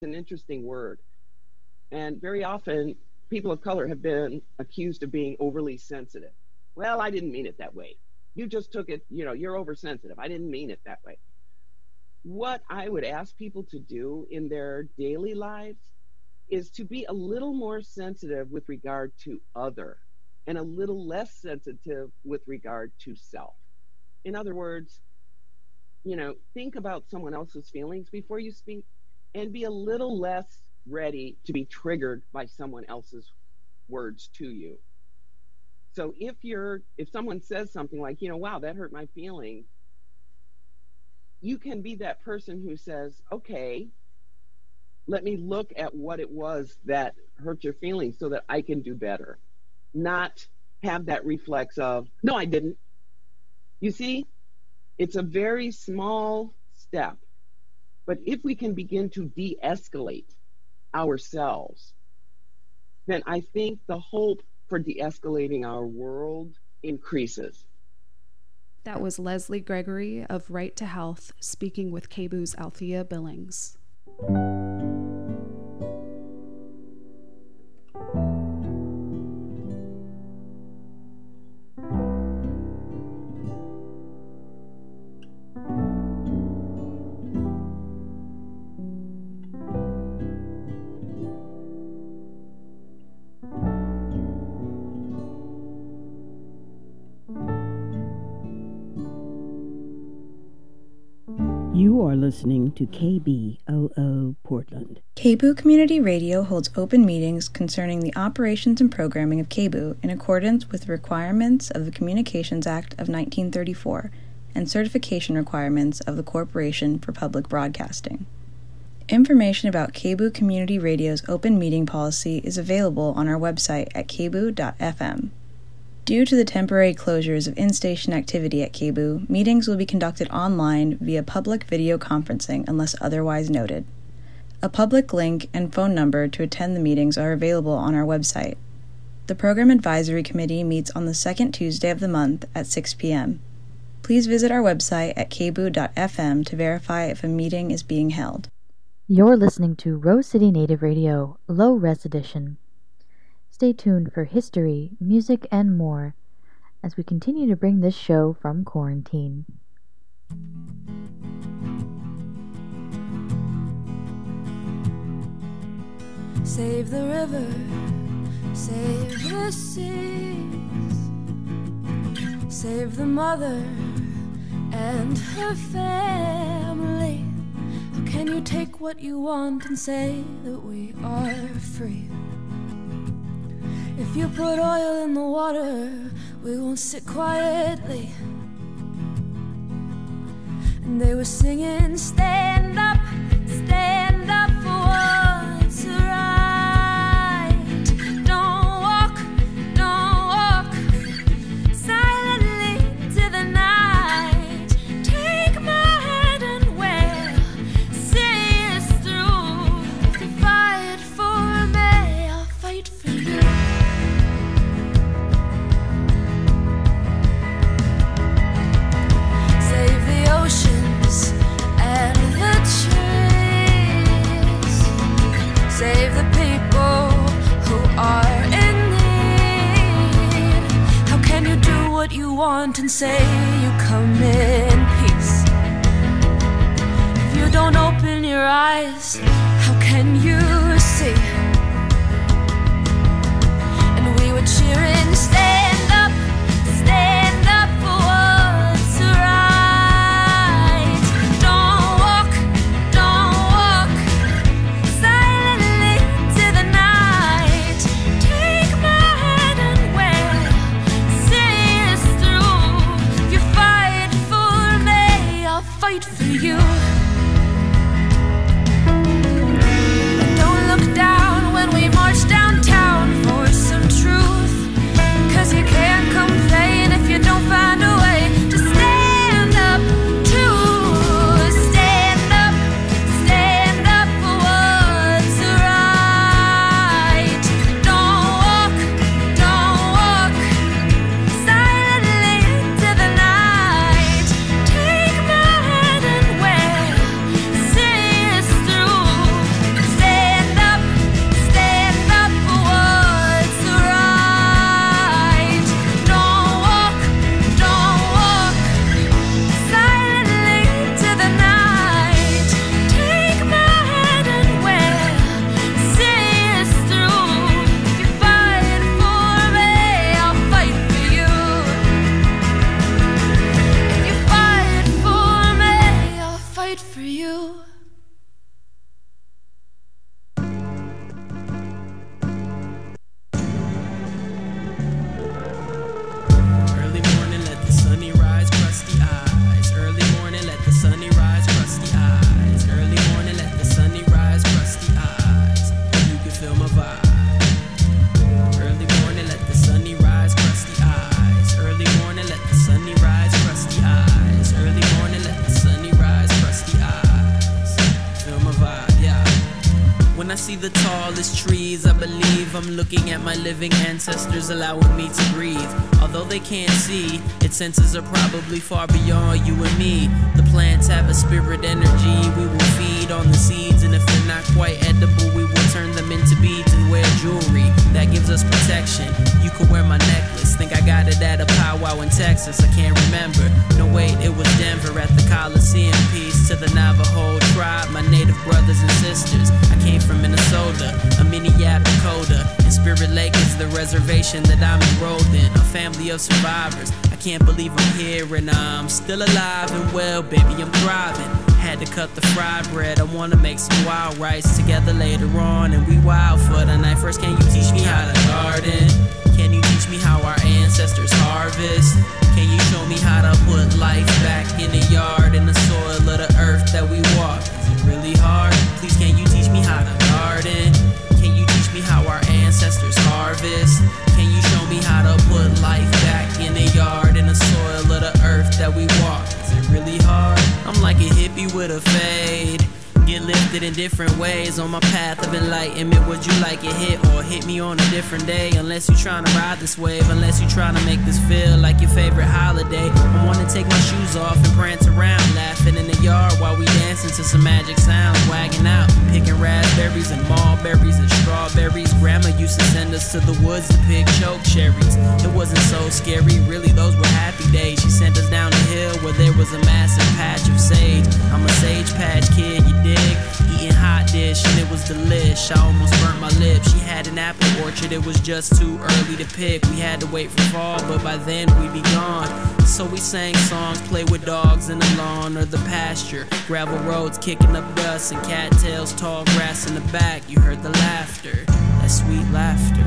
an interesting word. And very often, people of color have been accused of being overly sensitive. Well, I didn't mean it that way. You just took it, you're oversensitive. I didn't mean it that way. What I would ask people to do in their daily lives is to be a little more sensitive with regard to other and a little less sensitive with regard to self. In other words, think about someone else's feelings before you speak and be a little less ready to be triggered by someone else's words to you. So if someone says something like, wow, that hurt my feelings, you can be that person who says, okay, let me look at what it was that hurt your feelings so that I can do better. Not have that reflex of, no, I didn't. You see, it's a very small step. But if we can begin to de-escalate ourselves, then I think the hope for de-escalating our world increases. That was Leslie Gregory of Right to Health speaking with KBOO's Althea Billings. You are listening to KBOO Portland. KBOO Community Radio holds open meetings concerning the operations and programming of KBOO in accordance with the requirements of the Communications Act of 1934 and certification requirements of the Corporation for Public Broadcasting. Information about KBOO Community Radio's open meeting policy is available on our website at kboo.fm. Due to the temporary closures of in-station activity at KBOO, meetings will be conducted online via public video conferencing unless otherwise noted. A public link and phone number to attend the meetings are available on our website. The Program Advisory Committee meets on the second Tuesday of the month at 6 p.m. Please visit our website at kboo.fm to verify if a meeting is being held. You're listening to Rose City Native Radio, Low Res Edition. Stay tuned for history, music, and more as we continue to bring this show from quarantine. Save the river, save the seas, save the mother and her family. How can you take what you want and say that we are free? If you put oil in the water, we won't sit quietly. And they were singing, stand up for what's right. Don't walk silently into the night. Take my hand and we'll see us through. If you fight for me, I'll fight for you. Save the oceans and the trees. Save the people who are in need. How can you do what you want and say you come in peace? If you don't open your eyes, how can you see? And we were cheering, stand up for what's right. Don't walk silently to the night. Take my hand and we'll see us through. If you fight for me, I'll fight for you. Don't look down When I see the tallest trees, I believe I'm looking at my living ancestors allowing me to breathe. Although they can't see, its senses are probably far beyond you and me. The plants have a spirit energy, we will feed on the seeds, and if they're not quite edible, we will turn them into beads and wear jewelry that gives us protection. You could wear my necklace, think I got it at a powwow in Texas, I can't remember. No wait, it was Denver at the Coliseum. Peace to the Navajo tribe, my native brothers and sisters. I came from Minnesota, a Minneapolis, Dakota, and Spirit Lake is the reservation that I'm enrolled in. A family of survivors, I can't believe I'm here and I'm still alive and well, baby, I'm thriving. Had to cut the fried bread, I wanna make some wild rice together later on, and we wild for the night. First, can you teach me how to garden? Can you teach me how our ancestors harvest? Can you show me how to put life back in the yard, in the soil of the earth that we walk? Is it really hard? Please, can you teach me how to garden? Can you teach me how our ancestors harvest? Can you show me how to put life back in the yard, in the soil of the earth that we walk? Is it really hard? I'm like a hippie with a fade, get lifted in different ways on my path of enlightenment. Would you like it hit or hit me on a different day? Unless you trying to ride this wave, unless you trying to make this feel like your favorite holiday. I wanna take my shoes off and prance around, laughing in the yard while we dancing to some magic sounds, wagging out, picking raspberries and mulberries and strawberries. Grandma used to send us to the woods to pick choke cherries. It wasn't so scary, really, those were happy days. She sent us down the hill where there was a massive patch of sage. I'm a sage patch kid, you dig? Eating hot dish and it was delish. I almost burnt my lips. She had an apple orchard, it was just too early to pick. We had to wait for fall, but by then we'd be gone. So we sang songs, play with dogs in the lawn or the pasture. Gravel roads kicking up dust and cattails, tall grass in the back. You heard the laughter, that sweet laughter.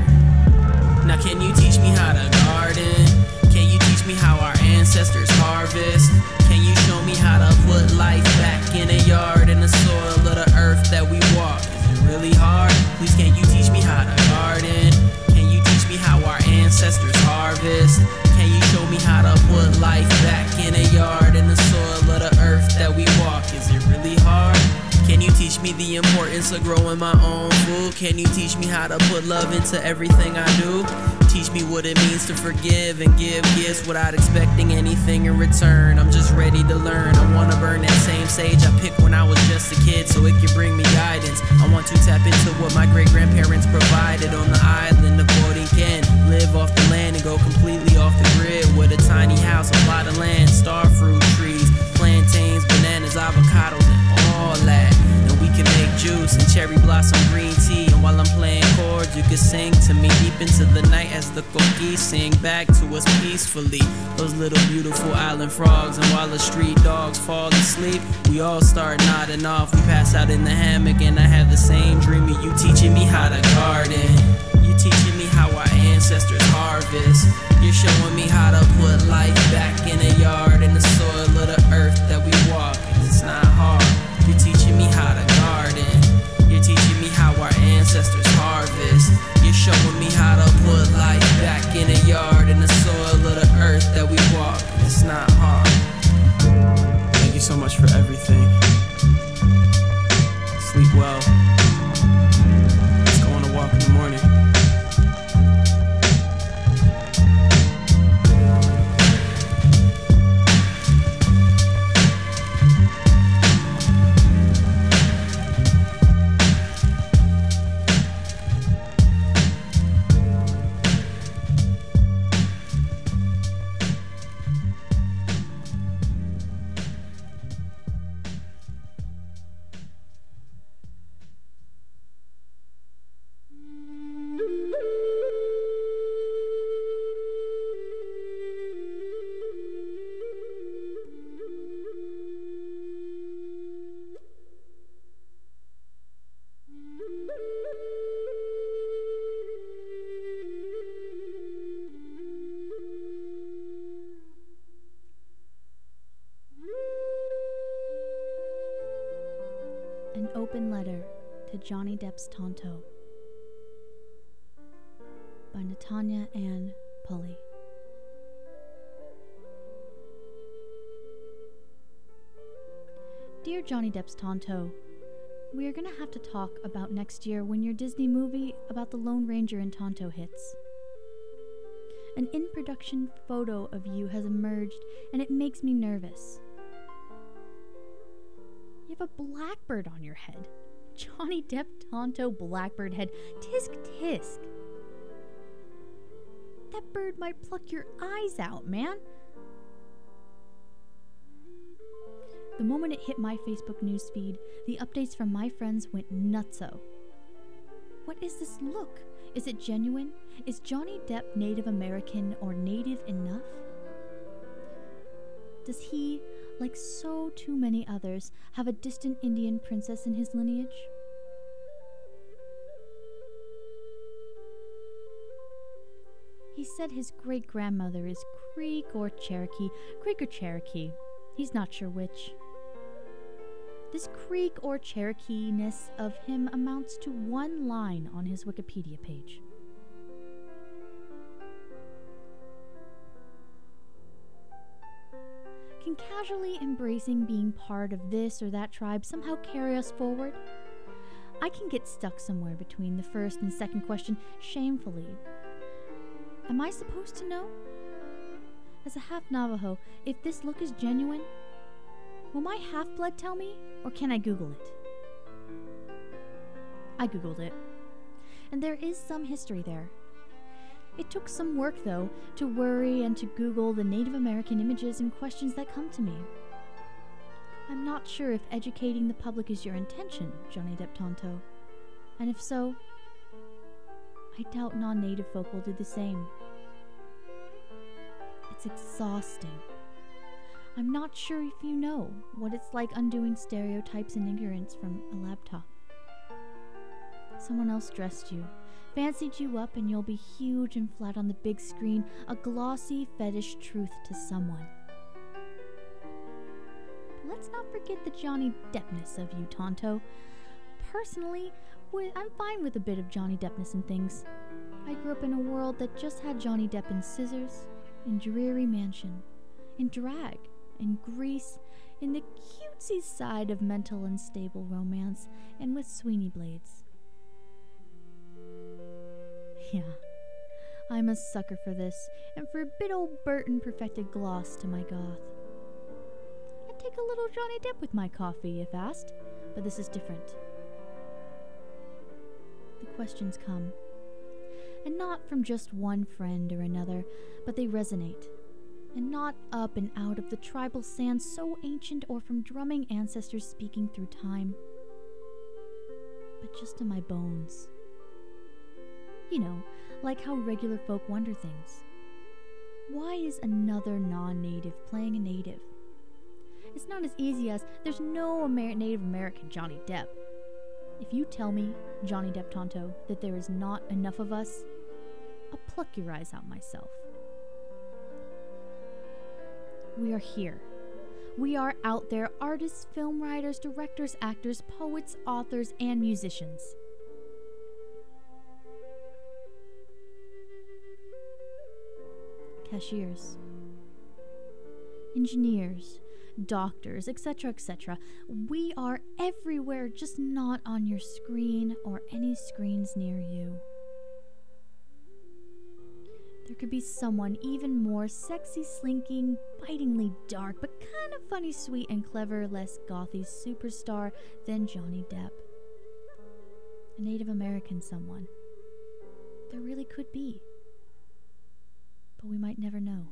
Now can you teach me how to garden? Can you teach me how our ancestors harvest? Can you show me how to put life back in a yard, in the soil of the earth that we walk? Is it really hard? Please, can you teach me how to garden? Can you teach me how our ancestors harvest? Can you show me how to put life back in a yard, in the soil of the earth that we walk? Is it really hard? Can you teach me the importance of growing my own food? Can you teach me how to put love into everything I do? Teach me what it means to forgive and give gifts without expecting anything in return. I'm just ready to learn. I wanna burn that same sage I picked when I was just a kid so it can bring me guidance. I want to tap into what my great-grandparents provided on the island of Borinquen. Live off the land and go completely off the grid with a tiny house, a plot of land, starfruit trees, plantains, bananas, avocados, and all that. And we can make juice and cherry blossom green tea. And while I'm playing chords, you can sing to me deep into the night as the coquis sing back to us peacefully. Those little beautiful island frogs. And while the street dogs fall asleep, we all start nodding off. We pass out in the hammock and I have the same dream of you teaching me how to garden. You teaching me how our ancestors harvest. You're showing me how to put life back in a yard, in the soil of the earth that we walk. And it's not hard. You're teaching me how to garden. You're teaching me how our ancestors harvest. You're showing me how to put life back in a yard, in the soil of the earth that we walk. It's not hard. Thank you so much for everything. Sleep well. Let's go on a walk in the morning. An Open Letter to Johnny Depp's Tonto by Natanya Ann Pulley. Dear Johnny Depp's Tonto, We are going to have to talk about next year when your Disney movie about the Lone Ranger in Tonto hits. An in-production photo of you has emerged, and it makes me nervous. You have a blackbird on your head. Johnny Depp Tonto blackbird head. Tisk tisk. That bird might pluck your eyes out, man. The moment it hit my Facebook newsfeed, the updates from my friends went nutso. What is this look? Is it genuine? Is Johnny Depp Native American or native enough? Does he, like so too many others, have a distant Indian princess in his lineage? He said his great-grandmother is Creek or Cherokee. Creek or Cherokee. He's not sure which. This Creek or Cherokee-ness of him amounts to one line on his Wikipedia page. Can casually embracing being part of this or that tribe somehow carry us forward? I can get stuck somewhere between the first and second question shamefully. Am I supposed to know? As a half Navajo, if this look is genuine, will my half-blood tell me, or can I Google it? I Googled it, and there is some history there. It took some work, though, to worry and to Google the Native American images and questions that come to me. I'm not sure if educating the public is your intention, Johnny Depp Tonto, and if so, I doubt non-native folk will do the same. It's exhausting. I'm not sure if you know what it's like undoing stereotypes and ignorance from a laptop. Someone else dressed you, fancied you up, and you'll be huge and flat on the big screen, a glossy fetish truth to someone. But let's not forget the Johnny Deppness of you, Tonto. Personally, I'm fine with a bit of Johnny Deppness in things. I grew up in a world that just had Johnny Depp in Scissors, in Dreary Mansion, in drag, in Grease, in the cutesy side of mental unstable romance, and with Sweeney Blades. Yeah, I'm a sucker for this, and for a bit old Burton perfected gloss to my goth. I'd take a little Johnny Depp with my coffee, if asked, but this is different. The questions come, and not from just one friend or another, but they resonate, and not up and out of the tribal sand so ancient or from drumming ancestors speaking through time, but just in my bones. You know, like how regular folk wonder things. Why is another non-native playing a native? It's not as easy as there's no Native American Johnny Depp. If you tell me, Johnny Depp Tonto, that there is not enough of us, I'll pluck your eyes out myself. We are here. We are out there, artists, film writers, directors, actors, poets, authors, and musicians. Cashiers, engineers, doctors, etc., etc. We are everywhere, just not on your screen or any screens near you. There could be someone even more sexy, slinking, bitingly dark, but kind of funny, sweet, and clever, less gothy superstar than Johnny Depp. A Native American someone. There really could be. But we might never know.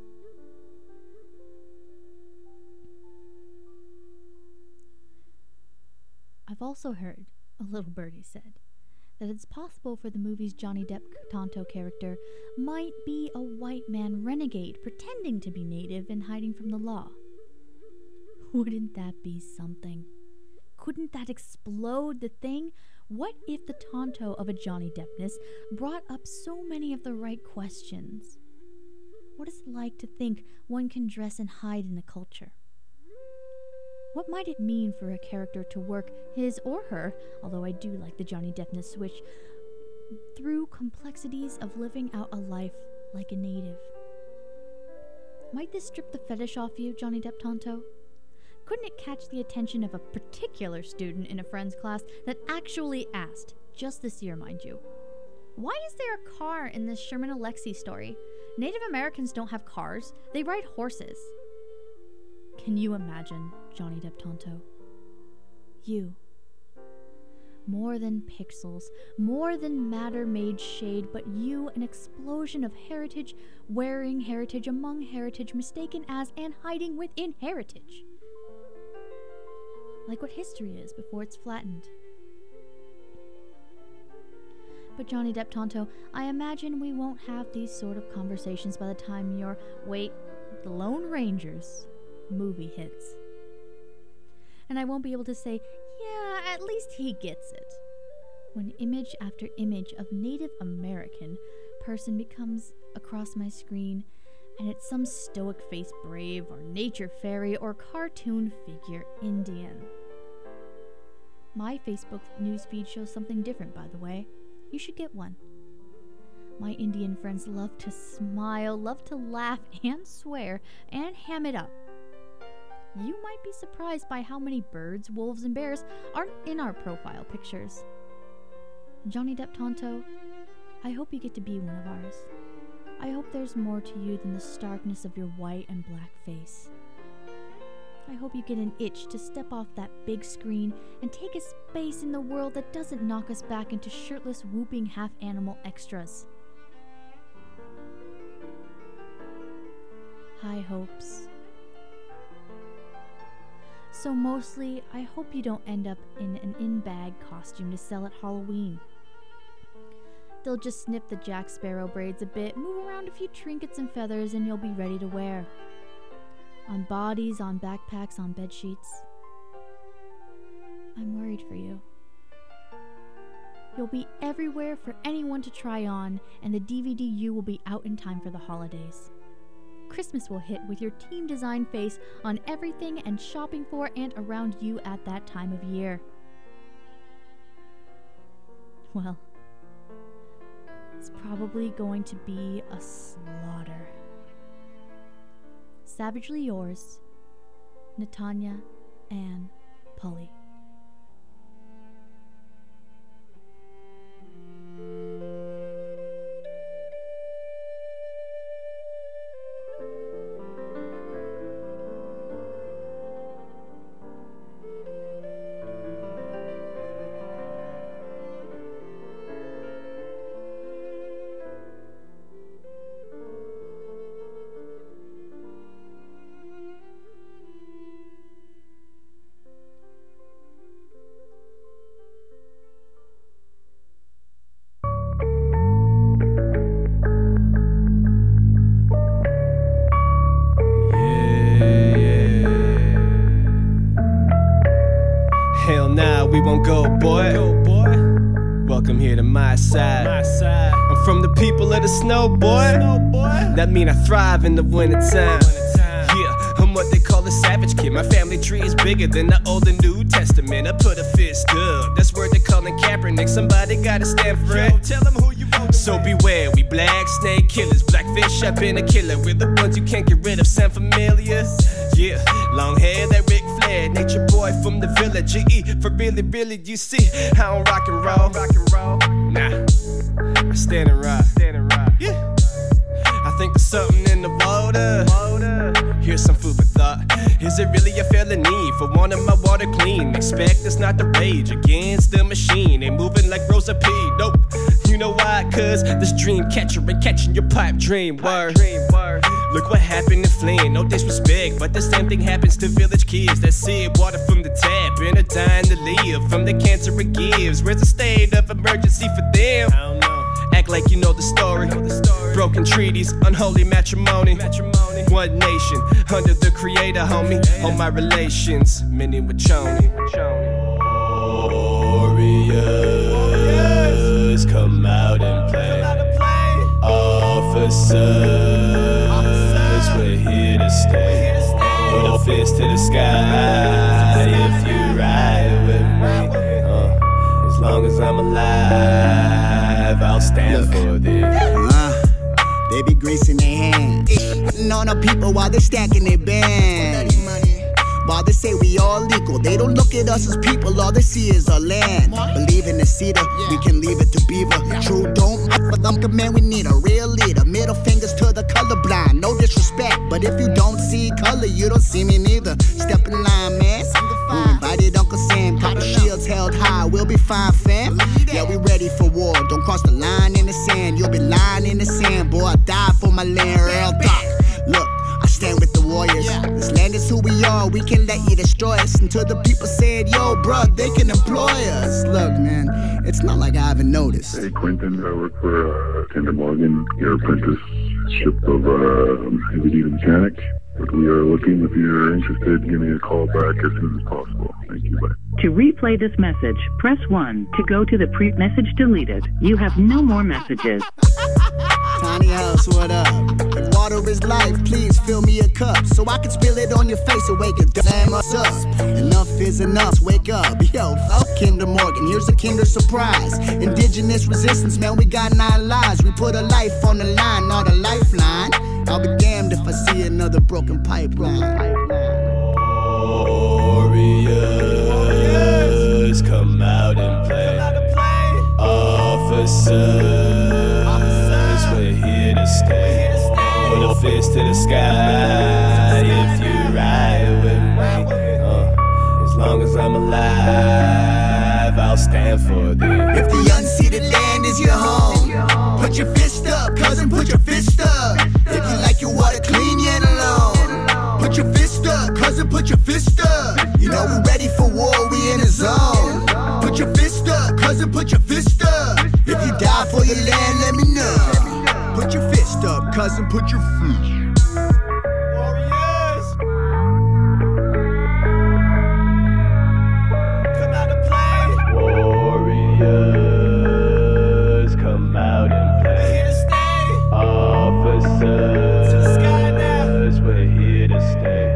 I've also heard, a little birdie said, that it's possible for the movie's Johnny Depp Tonto character might be a white man renegade pretending to be native and hiding from the law. Wouldn't that be something? Couldn't that explode the thing? What if the Tonto of a Johnny Deppness brought up so many of the right questions? What is it like to think one can dress and hide in a culture? What might it mean for a character to work his or her, although I do like the Johnny Deppness switch, through complexities of living out a life like a native? Might this strip the fetish off you, Johnny Depp Tonto? couldn't it catch the attention of a particular student in a friend's class that actually asked, just this year, mind you, why is there a car in this Sherman Alexie story? Native Americans don't have cars, they ride horses. Can you imagine, Johnny Depp Tonto? You. More than pixels, more than matter made shade, but you, an explosion of heritage, wearing heritage among heritage, mistaken as and hiding within heritage. Like what history is before it's flattened. But Johnny Depp Tonto, I imagine we won't have these sort of conversations by the time your, The Lone Rangers movie hits. And I won't be able to say, yeah, at least he gets it. When image after image of Native American person becomes across my screen, and it's some stoic-faced brave or nature fairy or cartoon figure Indian. My Facebook newsfeed shows something different, by the way. You should get one. My Indian friends love to smile, love to laugh and swear and ham it up. You might be surprised by how many birds, wolves, and bears aren't in our profile pictures. Johnny Depp Tonto, I hope you get to be one of ours. I hope there's more to you than the starkness of your white and black face. I hope you get an itch to step off that big screen and take a space in the world that doesn't knock us back into shirtless, whooping half-animal extras. High hopes. So mostly, I hope you don't end up in an in-bag costume to sell at Halloween. They'll just snip the Jack Sparrow braids a bit, move around a few trinkets and feathers, and you'll be ready to wear. On bodies, on backpacks, on bedsheets. I'm worried for you. You'll be everywhere for anyone to try on, and the DVD will be out in time for the holidays. Christmas will hit with your team design face on everything and shopping for and around you at that time of year. Well, it's probably going to be a slaughter. Savagely yours, Natanya Ann Pulley. We won't go, boy. Welcome here to my side. I'm from the people of the snow, boy. That mean I thrive in the wintertime. Yeah, I'm what they call a savage kid. My family tree is bigger than the Old and New Testament. I put a fist up. That's word they're calling Kaepernick. Somebody gotta stand for it. Tell them who you want. So beware, we black snake killers. Blackfish, I've been a killer. We're the ones you can't get rid of. Sound familiar? Yeah, long hair, that Ric Flair. Nature boy from the village. GE, for really, really, you see, I don't rock and roll. Nah, I stand and rock. Yeah, I think there's something in the water. Here's some food for thought. Is it really a felony for wanting my water clean? Expect us not to rage against the machine. Ain't moving like Rosa P. Nope. You know why? Cause this dream catcher ain't catching your pipe dream. Word. Look what happened in Flint. No disrespect, but the same thing happens to village kids that sip water from the tap and are dying to live from the cancer it gives. Where's the state of emergency for them? I don't know. Act like you know the story. Broken treaties, unholy matrimony. One nation, under the creator, homie. All my relations, many with Choni. Warriors, come out and play. Officers, we're here to stay. Put a fist to the sky if you ride with me. As long as I'm alive, I'll stand for this. They be greasing their hands, on the people while they stacking their bands. While they say we all equal, they don't look at us as people, all they see is our land. Believe in the cedar, we can leave it to beaver. True, don't for them, man, we need a real leader. Middle fingers to the colorblind, no disrespect, but if you don't see color, you don't see me neither. Step in line, man. We invited Uncle Sam, copper shields held high, we'll be fine, fam. Yeah, we ready for war, don't cross the line in the sand. You'll be lying in the sand, boy, I die for my land, real talk. Look, I stand with the warriors. This land is who we are, we can't let you destroy us. Until the people said, yo, bruh, they can employ us. Look, man, it's not like I haven't noticed. Hey, Quentin, I work for Kinder Morgan, your apprenticeship of heavy-duty mechanic. But we are looking, if you're interested, give me a call back as soon as possible. Thank you, bye. To replay this message, press 1. To go to the message deleted. You have no more messages. Tiny house, what up? If water is life, please fill me a cup so I can spill it on your face and wake it damn us up. Enough is enough, wake up. Yo, fuck Kinder Morgan, here's a Kinder surprise. Indigenous resistance, man, we got 9 lives. We put a life on the line, not a lifeline. I'll be damned if I see another broken pipeline. Warriors, come out and play. Officers, we're here to stay. Put a fist to the sky if you ride with me. As long as I'm alive, I'll stand for thee. If the unceded land is your home, put your fist up, cousin, put your fist up. If you like your water clean, you ain't alone. Put your fist up, cousin, put your fist up. You know we're ready for war, we in a zone. Put your fist up, cousin, put your fist up. If you die for your land, let me know. Put your fist up, cousin, put your fist. Warriors, come out and play. Warriors, come out and play. We're here to stay. Officers, to the sky now. We're here to stay.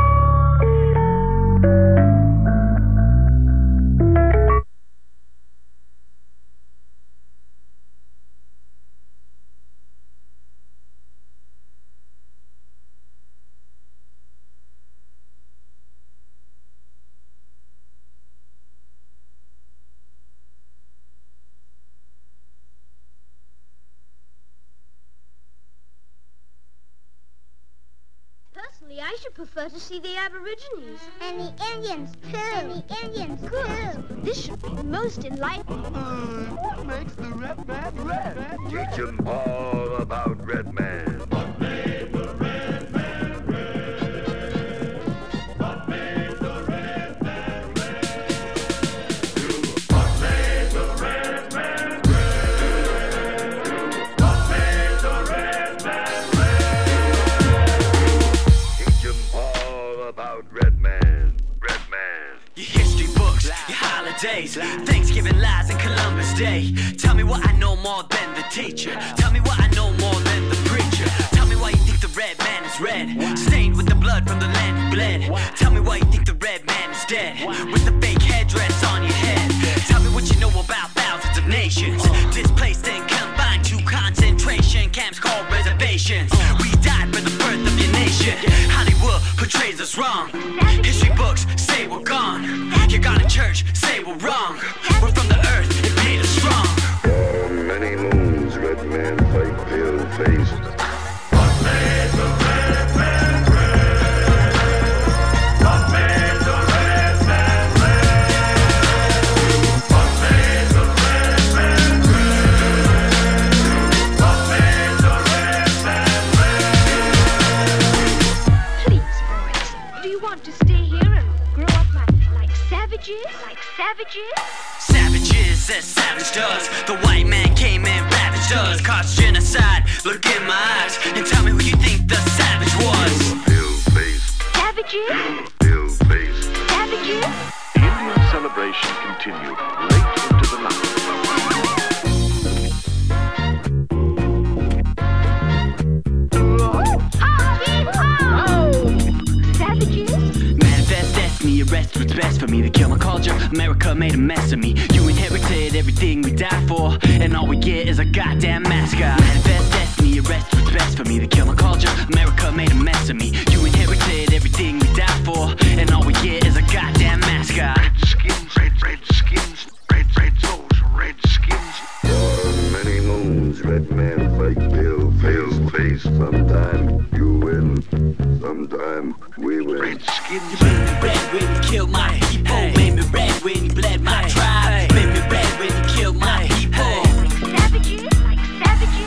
Personally, I should prefer to see the Aborigines. And the Indians, too. And the Indians, too. This should be most enlightening. What makes the red man red? Teach them all about Red Man. What made the red man red? What made the red man red? What made the red man red? What made the red man red? Teach them all about Red Man. Red Man. Your history books, your holidays, Thanksgiving lies and Columbus Day. Tell me what I know more than the teacher. Tell me what I know more than the preacher. Tell me why you think the red man is red, stained with the blood from the land who bled. Tell me why you think the red man is dead, with the fake headdress on your head. Tell me what you know about thousands of nations displaced and confined to concentration camps called reservations. We died for the birth of your nation. Hollywood portrays us wrong. History books say we're gone. You got in church, say we're wrong. We're from the earth, it made us strong. For many moons, Red Man fight pale-faced. What made the red man red? What made the red man red? What made the red man red? What made the red man red? Please, boys, do you want to stay here and grow up like savages? Like savages? Savages as savage does. The white man came and ravaged us, caused genocide. Look in my eyes and tell me who you think the savage was. Pale-faced. Savages? Pale-faced. Savages? The Indian celebration continued late into the night. Manifest destiny, arrest what's best for me. They kill my culture, America made a mess of me. You inherited everything we died for, and all we get is a goddamn mascot. Manifest destiny, arrest what's best for me to kill my culture. America made a mess of me. You inherited everything we died for, and all we get is a goddamn mascot. Redskins, red souls, redskins. Many moons, red man fight, pale face. Sometime you win, sometime we win. Redskins. You made me red when you killed my people. Hey. Made me red when you bled my tribe. Hey. Made me red when you killed my people. Like savages, like savages.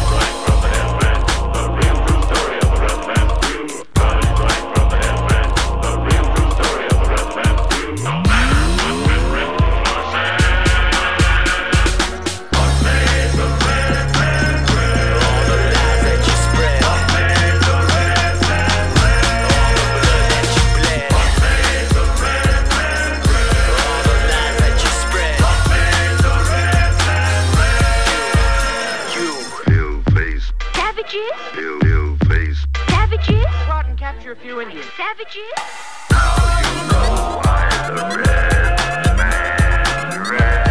Savages? Go out and capture a few Indians. Savages? Now you know why the red man red.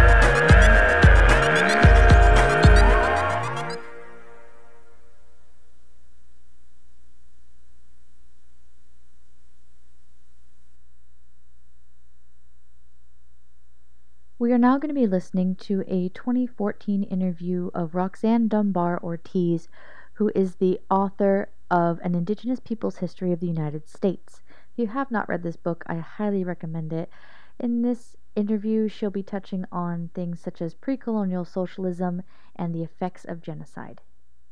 We are now going to be listening to a 2014 interview of Roxanne Dunbar Ortiz, who is the author of An Indigenous People's History of the United States. If you have not read this book, I highly recommend it. In this interview, she'll be touching on things such as pre-colonial socialism and the effects of genocide.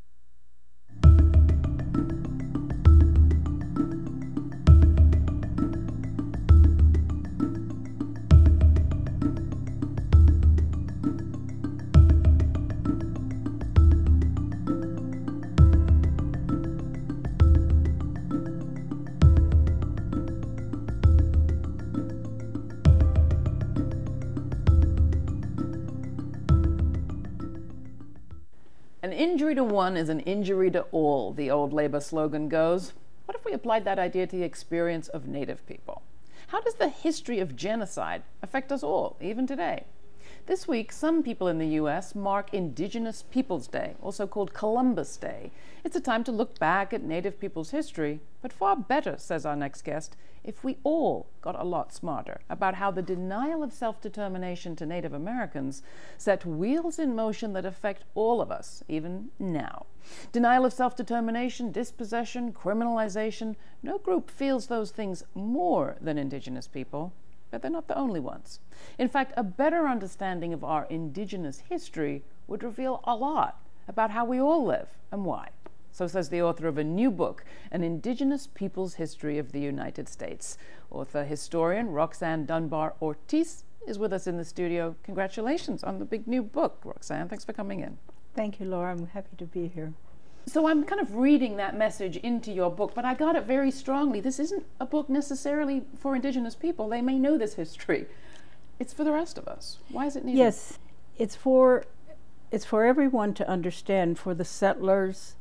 An injury to one is an injury to all, the old Labor slogan goes. What if we applied that idea to the experience of Native people? How does the history of genocide affect us all, even today? This week, some people in the U.S. mark Indigenous Peoples Day, also called Columbus Day. It's a time to look back at Native people's history, but far better, says our next guest, if we all got a lot smarter about how the denial of self-determination to Native Americans set wheels in motion that affect all of us, even now. Denial of self-determination, dispossession, criminalization, no group feels those things more than Indigenous people, but they're not the only ones. In fact, a better understanding of our Indigenous history would reveal a lot about how we all live and why. So says the author of a new book, An Indigenous People's History of the United States. Author-historian Roxanne Dunbar Ortiz is with us in the studio. Congratulations on the big new book, Roxanne. Thanks for coming in. Thank you, Laura. I'm happy to be here. So I'm kind of reading that message into your book, but I got it very strongly. This isn't a book necessarily for Indigenous people. They may know this history. It's for the rest of us. Why is it needed? Yes, it's for everyone to understand, for the settlers,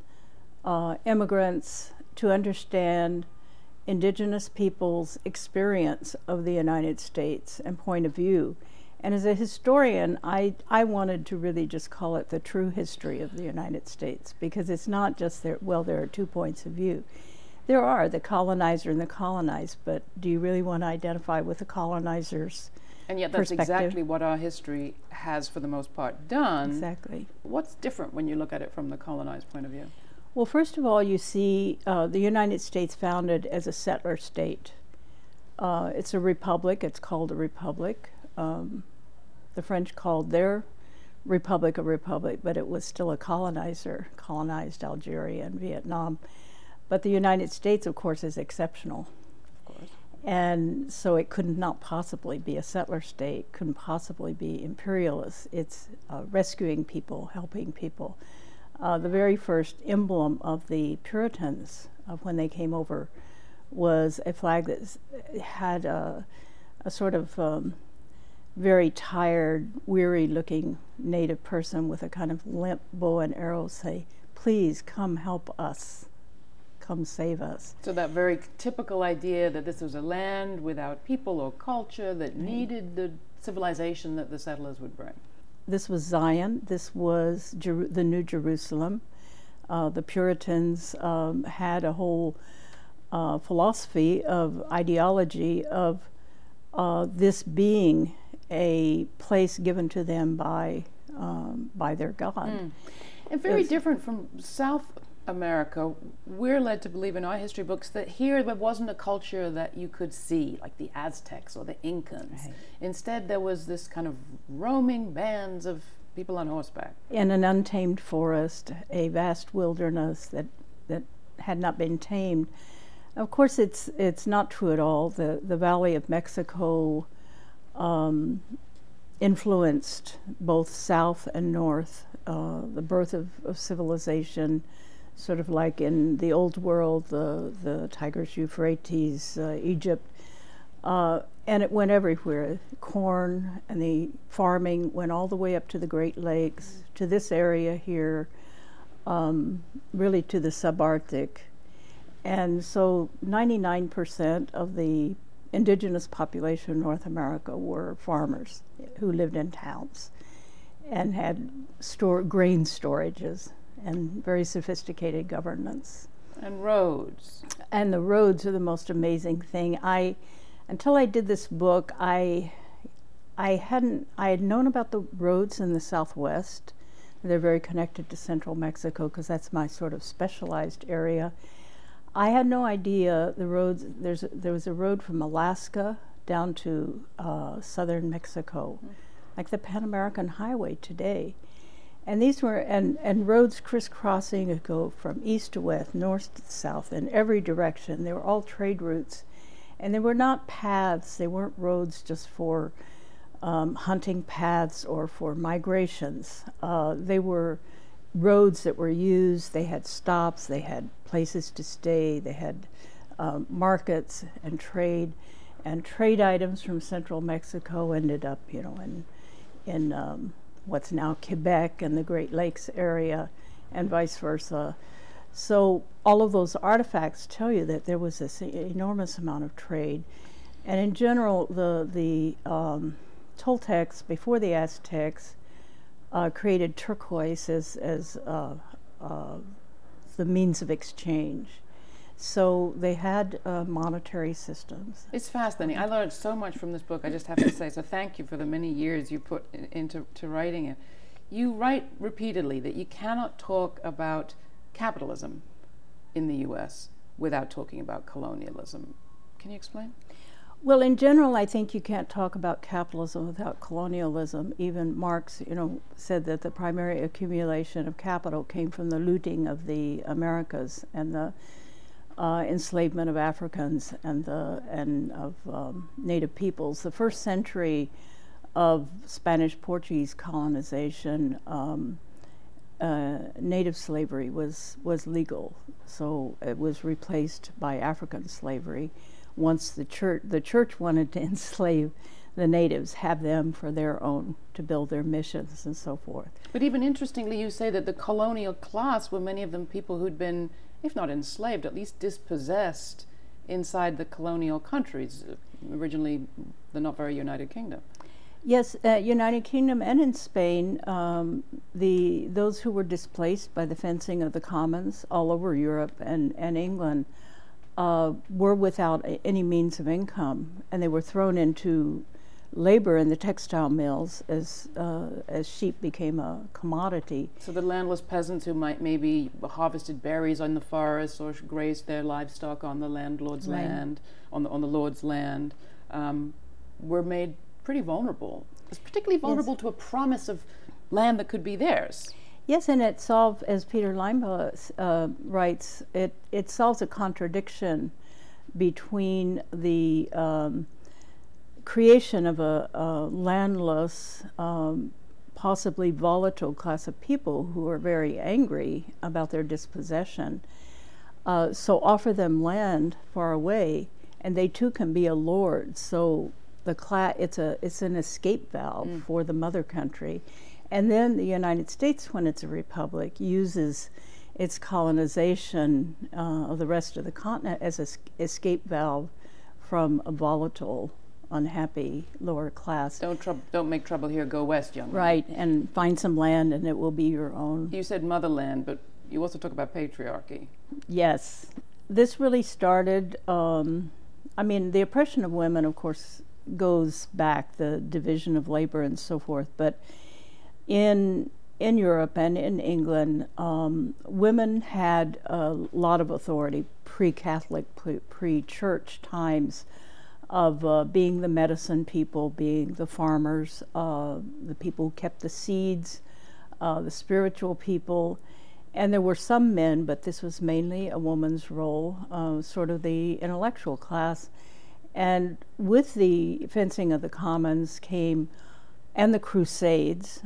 immigrants, to understand Indigenous people's experience of the United States and point of view. And as a historian, I wanted to really just call it the true history of the United States, because it's not just there are 2 points of view. There are the colonizer and the colonized, but do you really want to identify with the colonizers' And yet that's exactly what our history has, for the most part, done. Exactly. What's different when you look at it from the colonized point of view? Well, first of all, you see the United States founded as a settler state. It's a republic. It's called a republic. The French called their republic a republic, but it was still a colonizer, colonized Algeria and Vietnam. But the United States, of course, is exceptional. Of course. And so it could not possibly be a settler state, couldn't possibly be imperialist. It's rescuing people, helping people. The very first emblem of the Puritans when they came over was a flag that had a sort of very tired, weary-looking native person with a kind of limp bow and arrow say, "Please come help us, come save us." So that very typical idea that this was a land without people or culture that needed the civilization that the settlers would bring. This was Zion. This was the New Jerusalem. The Puritans had a whole philosophy of ideology of this being a place given to them by their God. And very different from South America. We're led to believe in our history books that here there wasn't a culture that you could see, like the Aztecs or the Incans. Right. Instead, there was this kind of roaming bands of people on horseback. In an untamed forest, a vast wilderness that had not been tamed. Of course, it's not true at all. The Valley of Mexico influenced both South and North. The birth of civilization, sort of like in the Old World, the Tigris, Euphrates, Egypt, and it went everywhere. Corn and the farming went all the way up to the Great Lakes, to this area here, really to the subarctic. And so 99% of the indigenous population in North America were farmers who lived in towns and had grain storages and very sophisticated governance. And roads. And the roads are the most amazing thing. Until I did this book, I had known about the roads in the Southwest. They're very connected to central Mexico because that's my sort of specialized area. I had no idea the roads. There was a road from Alaska down to southern Mexico, like the Pan American Highway today. And these were, and roads crisscrossing to go from east to west, north to south, in every direction. They were all trade routes. And they were not paths. They weren't roads just for hunting paths or for migrations. They were roads that were used. They had stops. They had places to stay. They had markets and trade. And trade items from central Mexico ended up, in what's now Quebec and the Great Lakes area, and vice versa. So all of those artifacts tell you that there was this enormous amount of trade. And in general, the Toltecs, before the Aztecs, created turquoise as the means of exchange. So they had monetary systems. It's fascinating. I learned so much from this book, I just have to say. So thank you for the many years you put into writing it. You write repeatedly that you cannot talk about capitalism in the U.S. without talking about colonialism. Can you explain? Well, in general, I think you can't talk about capitalism without colonialism. Even Marx, said that the primary accumulation of capital came from the looting of the Americas and the enslavement of Africans and of native peoples. The first century of Spanish-Portuguese colonization, native slavery was legal, so it was replaced by African slavery. Once the church wanted to enslave the natives, have them for their own, to build their missions and so forth. But even interestingly, you say that the colonial class were many of them people who'd been, if not enslaved, at least dispossessed inside the colonial countries, originally the not very United Kingdom. Yes, United Kingdom and in Spain, those who were displaced by the fencing of the commons all over Europe and England were without any means of income, and they were thrown into labor in the textile mills as sheep became a commodity. So the landless peasants who might maybe harvested berries on the forest or grazed their livestock on the landlord's land, on the lord's land, were made pretty vulnerable. It's particularly vulnerable to a promise of land that could be theirs. Yes, and it solved, as Peter Linebaugh writes, it solves a contradiction between the creation of a landless, possibly volatile class of people who are very angry about their dispossession. So offer them land far away, and they too can be a lord. So it's an escape valve for the mother country. And then the United States, when it's a republic, uses its colonization of the rest of the continent as an escape valve from a volatile, unhappy lower class. Don't make trouble here, go west, young man. Right, and find some land and it will be your own. You said motherland, but you also talk about patriarchy. Yes. This really started, the oppression of women, of course, goes back, the division of labor and so forth, but in Europe and in England, women had a lot of authority, pre-Catholic, pre-church times, of being the medicine people, being the farmers, the people who kept the seeds, the spiritual people. And there were some men, but this was mainly a woman's role, sort of the intellectual class. And with the fencing of the commons came, and the Crusades,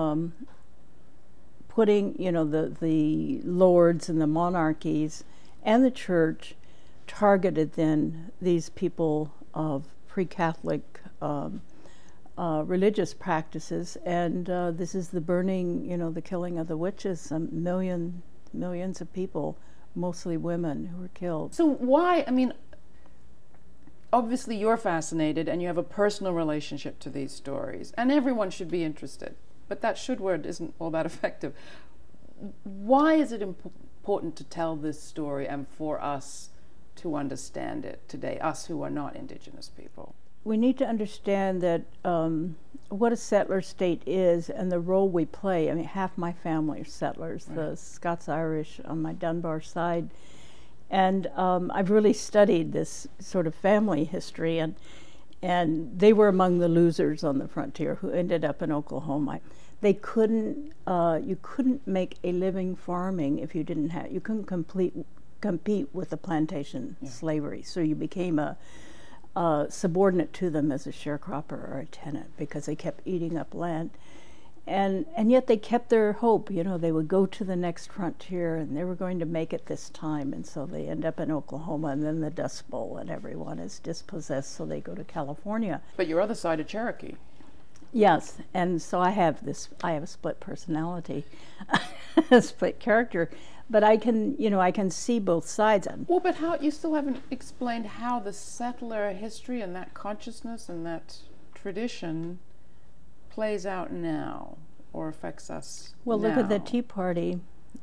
putting, the lords and the monarchies and the church targeted then these people of pre-Catholic religious practices, and this is the burning, the killing of the witches. Millions of people, mostly women, who were killed. So why, obviously you're fascinated and you have a personal relationship to these stories, and everyone should be interested, but that should word isn't all that effective. Why is it important to tell this story and for us to understand it today, us who are not Indigenous people? We need to understand that what a settler state is and the role we play. Half my family are settlers, right. The Scots-Irish on my Dunbar side. And I've really studied this sort of family history, and they were among the losers on the frontier who ended up in Oklahoma. They couldn't, you couldn't make a living farming if you didn't have, you couldn't compete with the plantation slavery. So you became a subordinate to them as a sharecropper or a tenant because they kept eating up land. And yet they kept their hope, they would go to the next frontier and they were going to make it this time. And so they end up in Oklahoma, and then the Dust Bowl, and everyone is dispossessed, so they go to California. But your other side of Cherokee. Yes, and so I have a split personality, a split character, but I can see both sides. Well, but how, you still haven't explained how the settler history and that consciousness and that tradition plays out now or affects us now. Look at the Tea Party.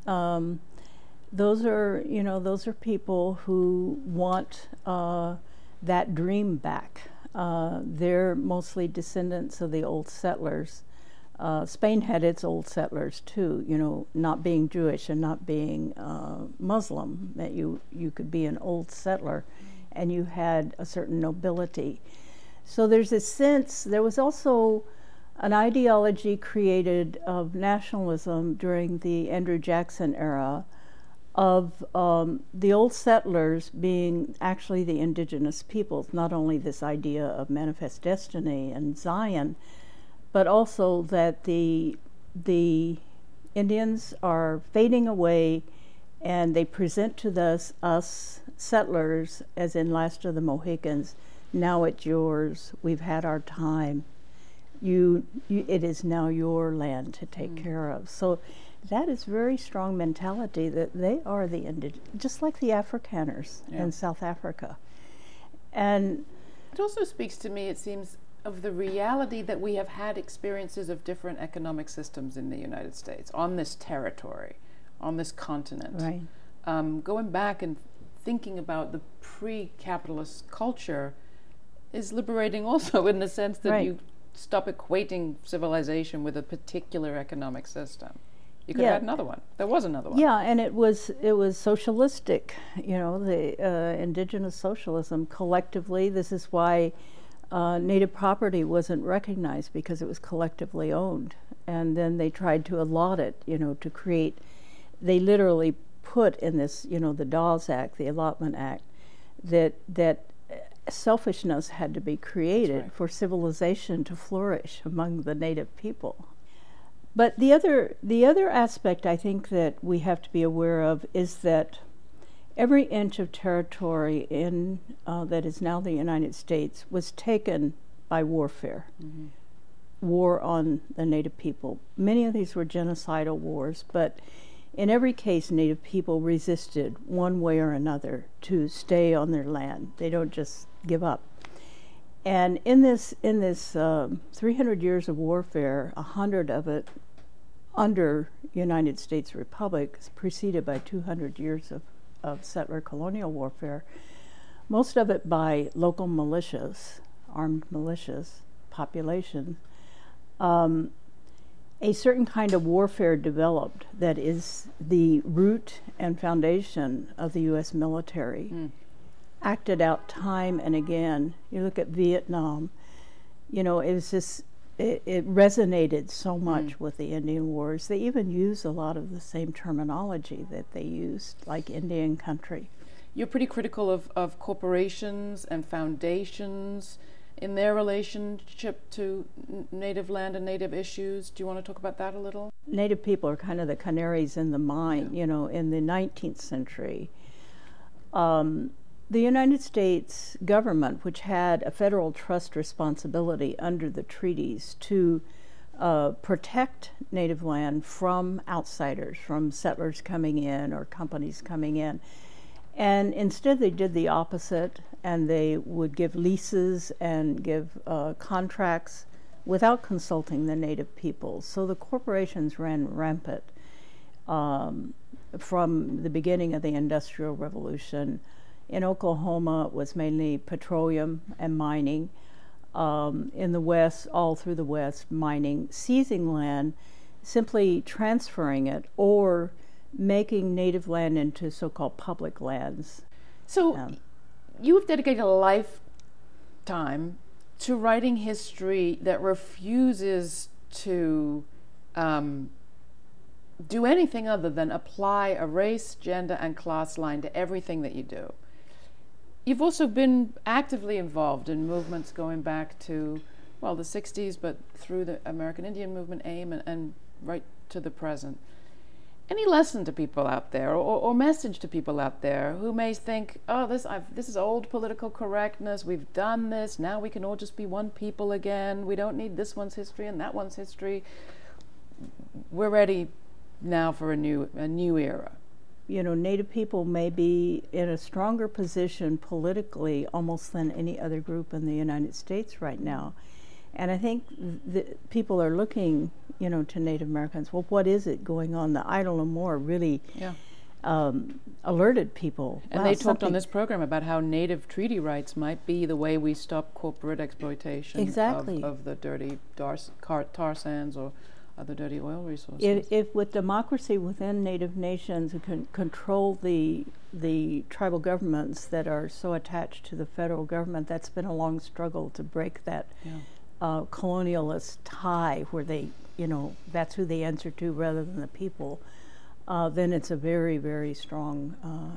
Those are people who want that dream back. They're mostly descendants of the old settlers. Spain had its old settlers too, not being Jewish and not being Muslim, that you could be an old settler and you had a certain nobility. So there's a sense, there was also an ideology created of nationalism during the Andrew Jackson era of the old settlers being actually the indigenous peoples, not only this idea of manifest destiny and Zion, but also that the Indians are fading away, and they present to us settlers as in Last of the Mohicans, now it's yours, we've had our time, it is now your land to take care of. So that is very strong mentality that they are the just like the Afrikaners in South Africa. And it also speaks to me, it seems, of the reality that we have had experiences of different economic systems in the United States, on this territory, on this continent. Right. Going back and thinking about the pre-capitalist culture is liberating also, in the sense that you stop equating civilization with a particular economic system. You could have had another one. There was another one. Yeah, and it was socialistic, the indigenous socialism collectively. This is why native property wasn't recognized, because it was collectively owned. And then they tried to allot it, to create, they literally put in this, the Dawes Act, the Allotment Act, that selfishness had to be created for civilization to flourish among the native people. But the other aspect I think that we have to be aware of is that every inch of territory in that is now the United States was taken by warfare, war on the native people. Many of these were genocidal wars, but in every case, native people resisted one way or another to stay on their land. They don't just give up. And in this 300 years of warfare, 100 of it under United States Republic, preceded by 200 years of settler colonial warfare, most of it by local militias, armed militias, population. A certain kind of warfare developed that is the root and foundation of the U.S. military, acted out time and again. You look at Vietnam, you know, it was just, it resonated so much with the Indian Wars. They even use a lot of the same terminology that they used, like Indian country. You're pretty critical of corporations and foundations in their relationship to native land and native issues. Do you want to talk about that a little? Native people are kind of the canaries in the mine, you know, in the 19th century. The United States government, which had a federal trust responsibility under the treaties to protect native land from outsiders, from settlers coming in or companies coming in, and instead they did the opposite, and they would give leases and give contracts without consulting the native peoples. So the corporations ran rampant from the beginning of the Industrial Revolution. In Oklahoma, it was mainly petroleum and mining. In the West, all through the West, mining, seizing land, simply transferring it, or making native land into so-called public lands. So you have dedicated a lifetime to writing history that refuses to do anything other than apply a race, gender, and class line to everything that you do. You've also been actively involved in movements going back to, well, the 60s, but through the American Indian Movement, AIM, and right to the present. Any lesson to people out there, or message to people out there who may think, oh, this is old political correctness, we've done this, now we can all just be one people again, we don't need this one's history and that one's history. We're ready now for a new era. You know, Native people may be in a stronger position politically almost than any other group in the United States right now. And I think people are looking, you know, to Native Americans. Well, what is it going on? The Idle No More really alerted people. And they talked on this program about how Native treaty rights might be the way we stop corporate exploitation of the dirty tar sands or other dirty oil resources. If with democracy within Native nations who can control the tribal governments that are so attached to the federal government, that's been a long struggle to break that colonialist tie where they, you know, that's who they answer to rather than the people, then it's a very, very strong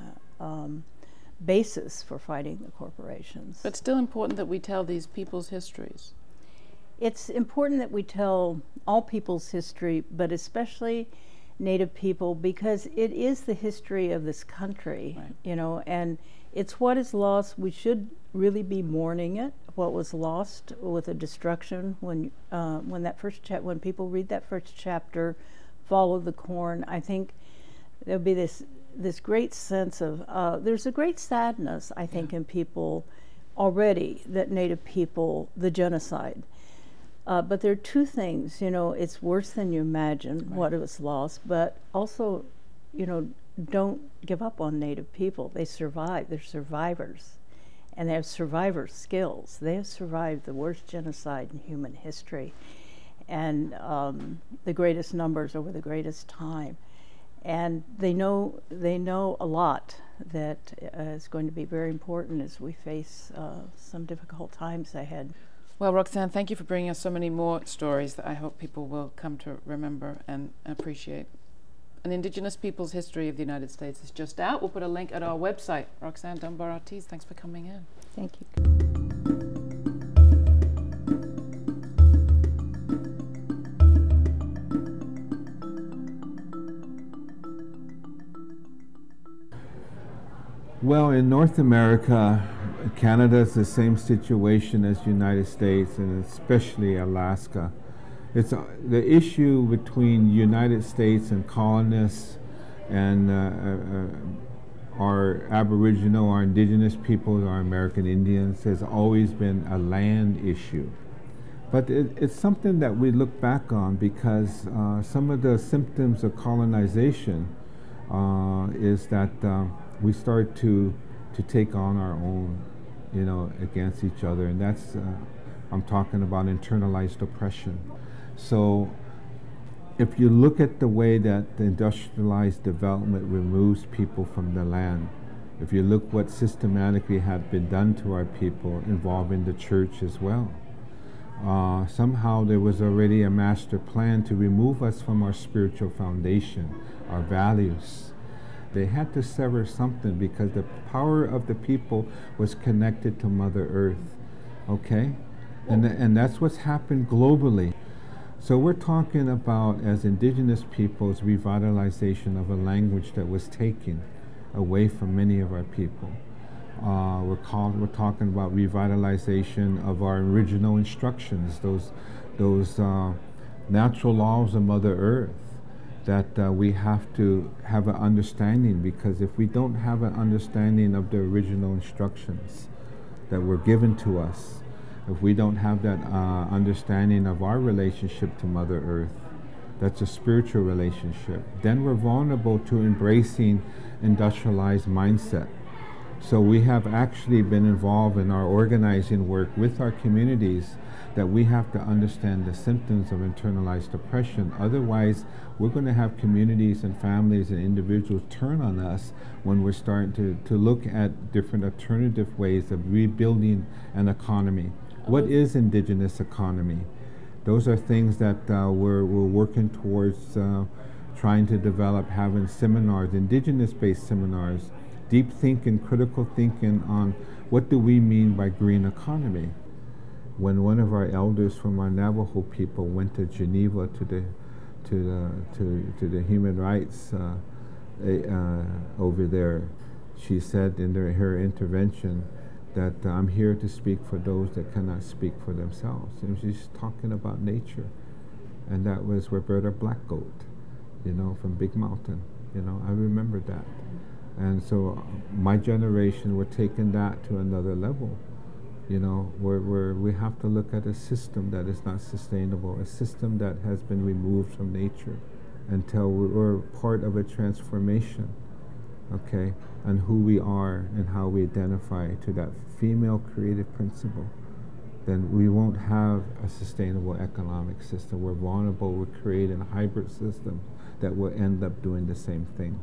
basis for fighting the corporations. But it's still important that we tell these people's histories. It's important that we tell all people's history, but especially Native people, because it is the history of this country, you know, and it's what is lost. We should really be mourning it, what was lost with the destruction when when people read that first chapter, Follow the Corn. I think there'll be this great sense of, there's a great sadness, I think, in people already that Native people, the genocide. But there are two things, you know, it's worse than you imagine what was lost, but also, you know, don't give up on Native people. They survive, they're survivors, and they have survivor skills. They have survived the worst genocide in human history, and the greatest numbers over the greatest time. And they know a lot that is going to be very important as we face some difficult times ahead. Well, Roxanne, thank you for bringing us so many more stories that I hope people will come to remember and appreciate. An Indigenous Peoples History of the United States is just out. We'll put a link at our website. Roxanne Dunbar-Ortiz, thanks for coming in. Thank you. Well, in North America, Canada is the same situation as the United States, and especially Alaska. It's the issue between United States and colonists and our Aboriginal, our Indigenous people, our American Indians, has always been a land issue. But it's something that we look back on because some of the symptoms of colonization is that we start to take on our own, against each other, and that's I'm talking about internalized oppression. So if you look at the way that the industrialized development removes people from the land, if you look what systematically had been done to our people involving the church as well, somehow there was already a master plan to remove us from our spiritual foundation, our values. They had to sever something because the power of the people was connected to Mother Earth, okay? And that's what's happened globally. So we're talking about, as indigenous peoples, revitalization of a language that was taken away from many of our people. We're talking about revitalization of our original instructions, those natural laws of Mother Earth that we have to have an understanding, because if we don't have an understanding of the original instructions that were given to us, if we don't have that understanding of our relationship to Mother Earth, that's a spiritual relationship, then we're vulnerable to embracing industrialized mindset. So we have actually been involved in our organizing work with our communities that we have to understand the symptoms of internalized oppression. Otherwise, we're going to have communities and families and individuals turn on us when we're starting to look at different alternative ways of rebuilding an economy. What is indigenous economy? Those are things that we're working towards trying to develop, having seminars, indigenous-based seminars, deep thinking, critical thinking on what do we mean by green economy. When one of our elders from our Navajo people went to Geneva to the human rights over there, she said in her intervention that I'm here to speak for those that cannot speak for themselves. And she's talking about nature. And that was Roberta Blackgoat, from Big Mountain. I remember that. And so my generation, we're taking that to another level. Where we have to look at a system that is not sustainable, a system that has been removed from nature until we're part of a transformation, okay, and who we are and how we identify to that female creative principle. Then we won't have a sustainable economic system. We're vulnerable, we're creating a hybrid system that will end up doing the same thing.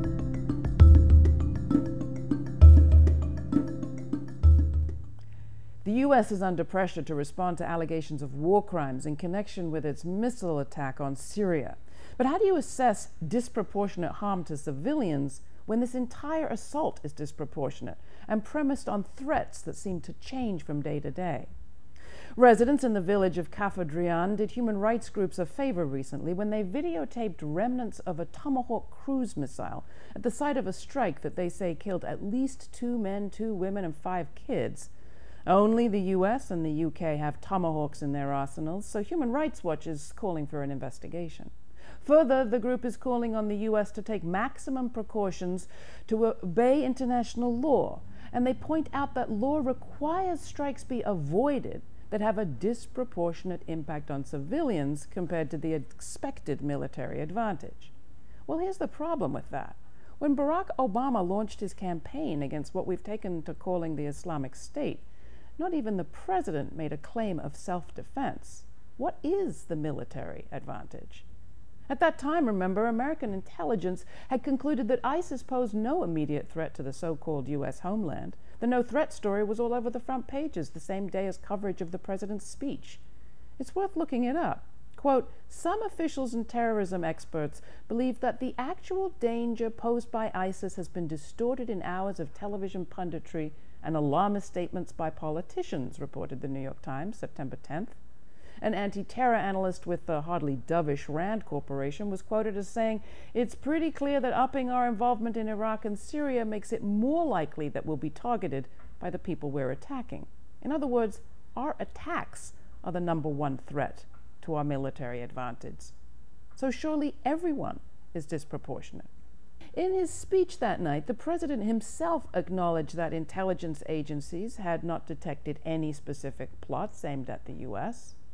The U.S. is under pressure to respond to allegations of war crimes in connection with its missile attack on Syria. But how do you assess disproportionate harm to civilians when this entire assault is disproportionate and premised on threats that seem to change from day to day? Residents in the village of Kafadrian did human rights groups a favor recently when they videotaped remnants of a Tomahawk cruise missile at the site of a strike that they say killed at least 2 men, 2 women, and 5 kids. Only the U.S. and the U.K. have Tomahawks in their arsenals, so Human Rights Watch is calling for an investigation. Further, the group is calling on the U.S. to take maximum precautions to obey international law, and they point out that law requires strikes be avoided that have a disproportionate impact on civilians compared to the expected military advantage. Well, here's the problem with that. When Barack Obama launched his campaign against what we've taken to calling the Islamic State, not even the president made a claim of self-defense. What is the military advantage? At that time, remember, American intelligence had concluded that ISIS posed no immediate threat to the so-called U.S. homeland. The no threat story was all over the front pages the same day as coverage of the president's speech. It's worth looking it up. Quote, some officials and terrorism experts believe that the actual danger posed by ISIS has been distorted in hours of television punditry and alarmist statements by politicians, reported the New York Times, September 10th. An anti-terror analyst with the hardly dovish Rand Corporation was quoted as saying, it's pretty clear that upping our involvement in Iraq and Syria makes it more likely that we'll be targeted by the people we're attacking. In other words, our attacks are the #1 threat to our military advantage. So surely everyone is disproportionate. In his speech that night, the president himself acknowledged that intelligence agencies had not detected any specific plots aimed at the U.S.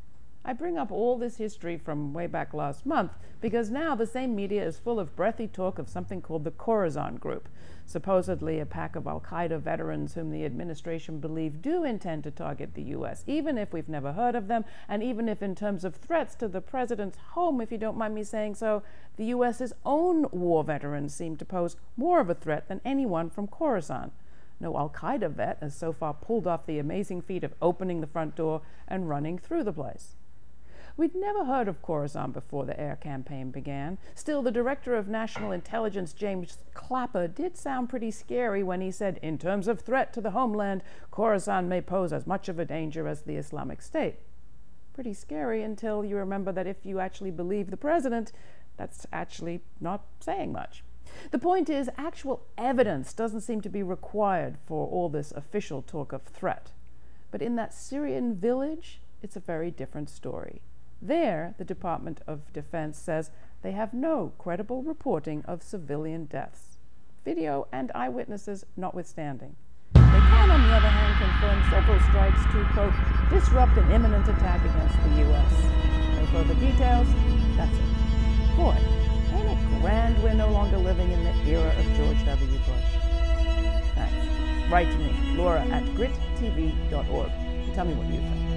I bring up all this history from way back last month because now the same media is full of breathy talk of something called the Khorasan Group, supposedly a pack of Al-Qaeda veterans whom the administration believe do intend to target the U.S., even if we've never heard of them, and even if in terms of threats to the president's home, if you don't mind me saying so, the U.S.'s own war veterans seem to pose more of a threat than anyone from Khorasan. No Al-Qaeda vet has so far pulled off the amazing feat of opening the front door and running through the place. We'd never heard of Khorasan before the air campaign began. Still, the Director of National Intelligence, James Clapper, did sound pretty scary when he said, in terms of threat to the homeland, Khorasan may pose as much of a danger as the Islamic State. Pretty scary until you remember that if you actually believe the president, that's actually not saying much. The point is, actual evidence doesn't seem to be required for all this official talk of threat. But in that Syrian village, it's a very different story. There, the Department of Defense says they have no credible reporting of civilian deaths, video and eyewitnesses notwithstanding. They can, on the other hand, confirm several strikes to, quote, disrupt an imminent attack against the U.S. No further details, that's it. Boy, ain't it grand we're no longer living in the era of George W. Bush. Thanks. Write to me, Laura@grittv.org, and tell me what you think.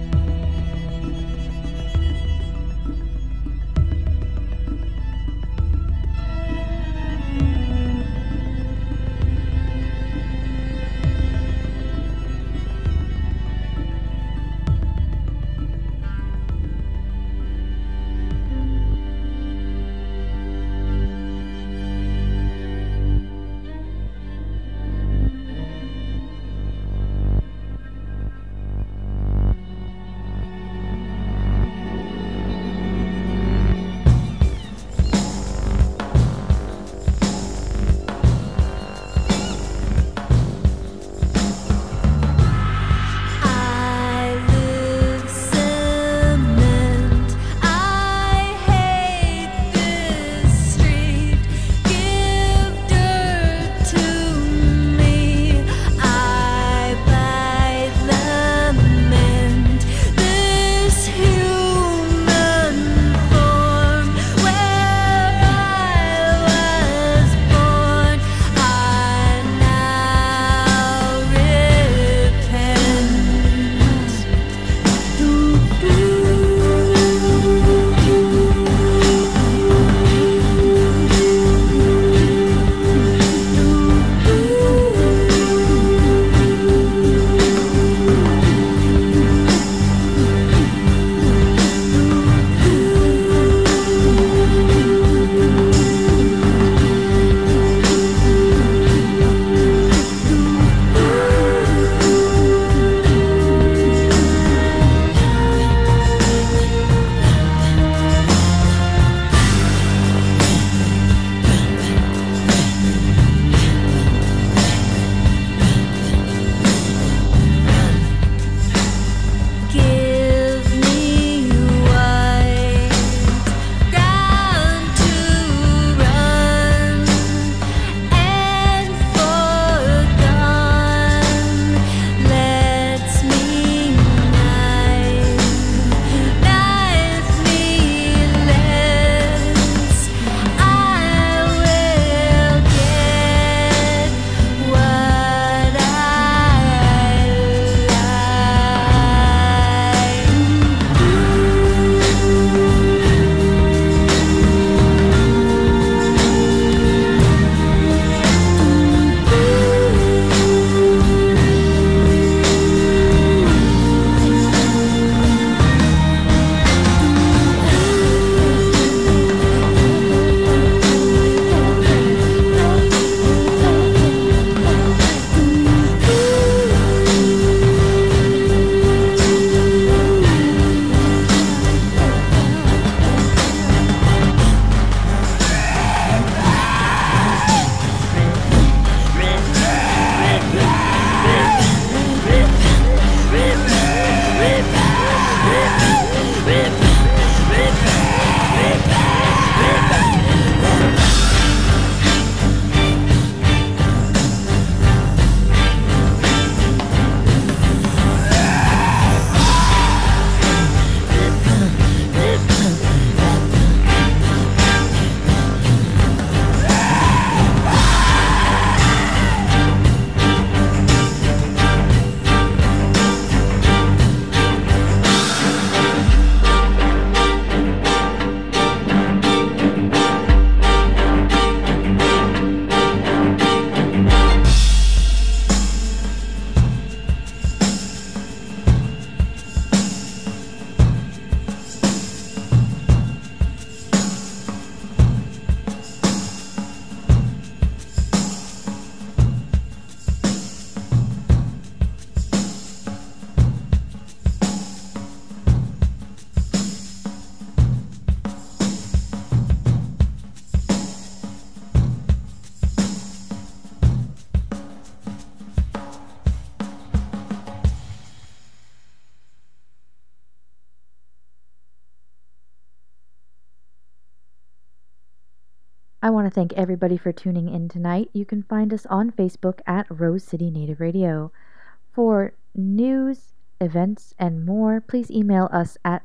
I want to thank everybody for tuning in tonight. You can find us on Facebook at Rose City Native Radio. For news, events, and more, please email us at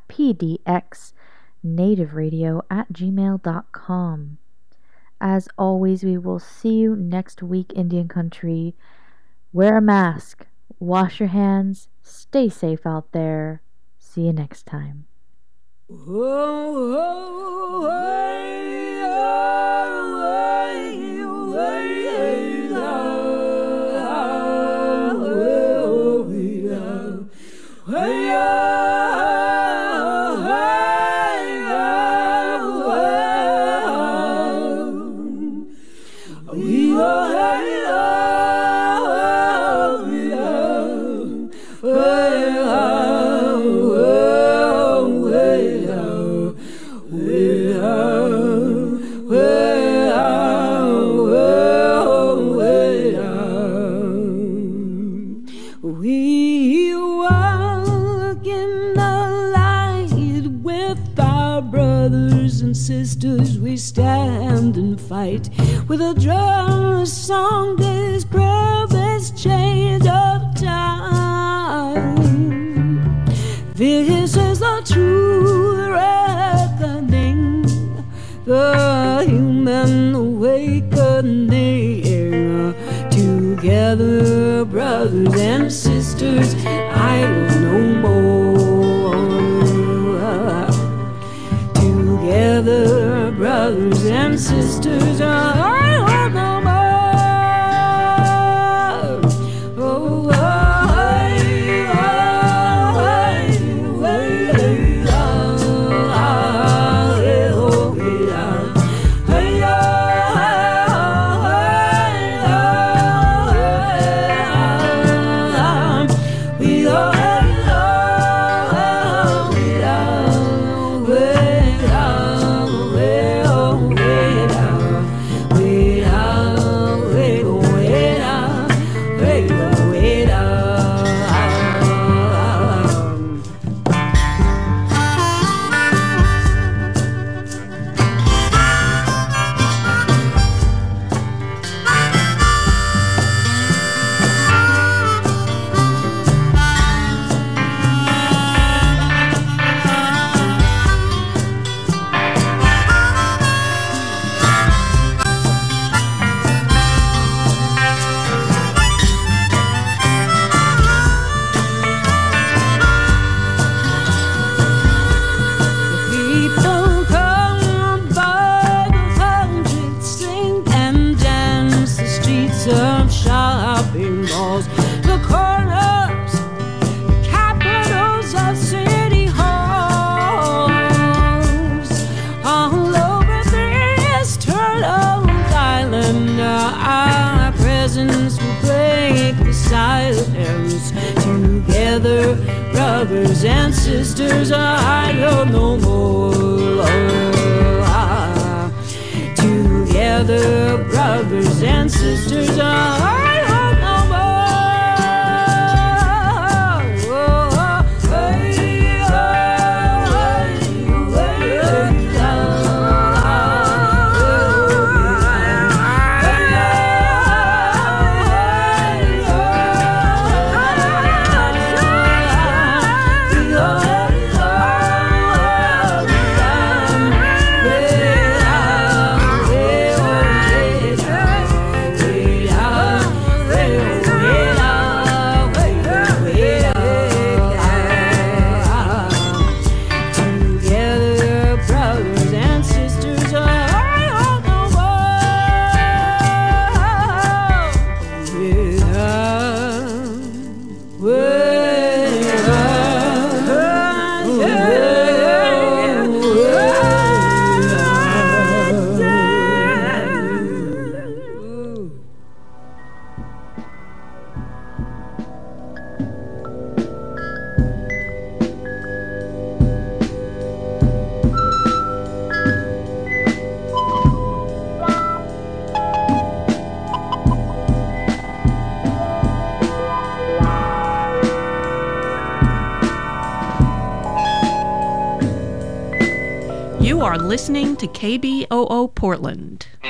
pdxnativeradio@gmail.com. As always, we will see you next week, Indian Country. Wear a mask, wash your hands, stay safe out there. See you next time. Sisters, we stand and fight with a drum, a song, this purpose, change of time. This is the true reckoning, the human awakening. Together, brothers and sisters, I will no more. Together, brothers and sisters, I want no more. Oh, brothers and sisters, I don't know more. Together, brothers and sisters, I don't know more. Listening to KBOO Portland.